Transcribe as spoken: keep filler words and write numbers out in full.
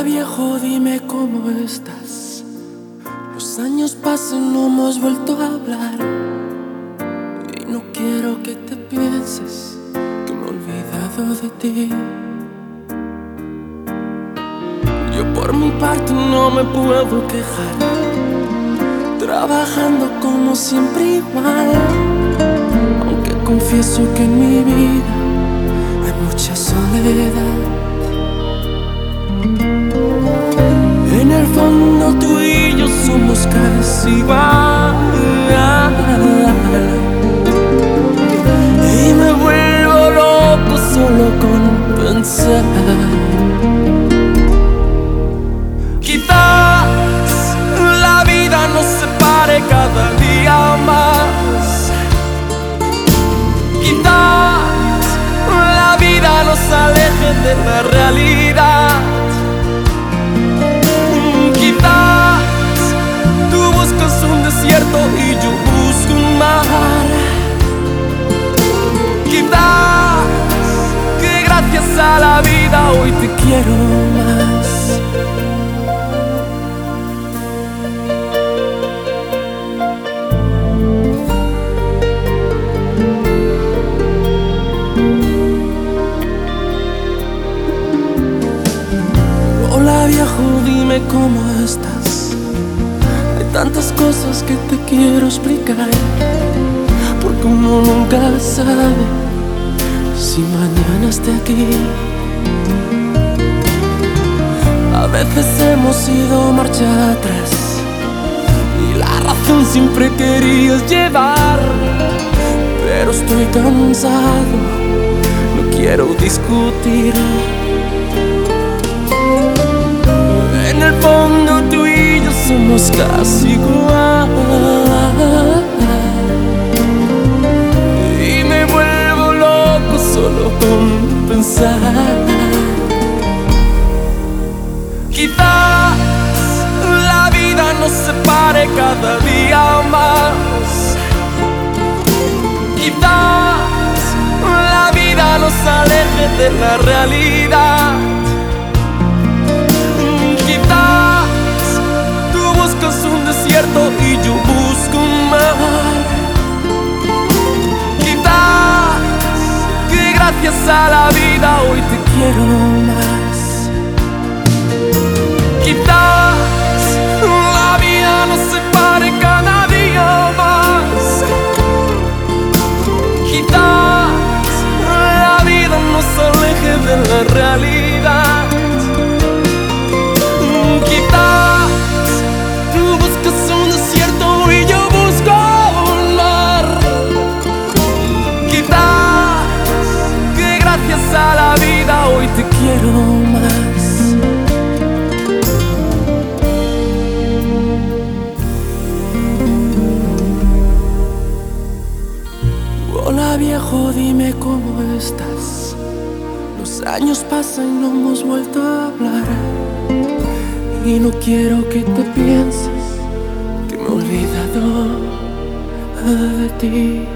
viejo, dime cómo estás. Los años pasan, no hemos vuelto a hablar. Y no quiero que te pienses que me he olvidado de ti. Yo por mi parte no me puedo quejar, trabajando como siempre igual. Aunque confieso que en mi vida hay mucha soledad. En el fondo tú y yo somos casi igual. Y me vuelvo loco solo con pensar. Quizás la vida nos separe cada día más. Quizás la vida nos aleje de la realidad. Y yo busco un mar. Quizás que gracias a la vida hoy te quiero más. Hola viejo, dime cómo estás. Tantas cosas que te quiero explicar, porque uno nunca sabe si mañana esté aquí. A veces hemos ido marcha atrás y la razón siempre querías llevar, pero estoy cansado, no quiero discutir. En el fondo tú y yo somos casi igual. Y me vuelvo loco solo con pensar. Quizás la vida nos separe cada día más. Quizás la vida nos aleje de la realidad. Un desierto y yo busco un mar. Quizás que gracias a la vida hoy te quiero más. Quizás la vida nos separe cada día más. Quizás la vida nos aleje de la realidad. A la vida hoy te quiero más. Hola viejo, dime cómo estás. Los años pasan y no hemos vuelto a hablar. Y no quiero que te pienses que me he olvidado de ti.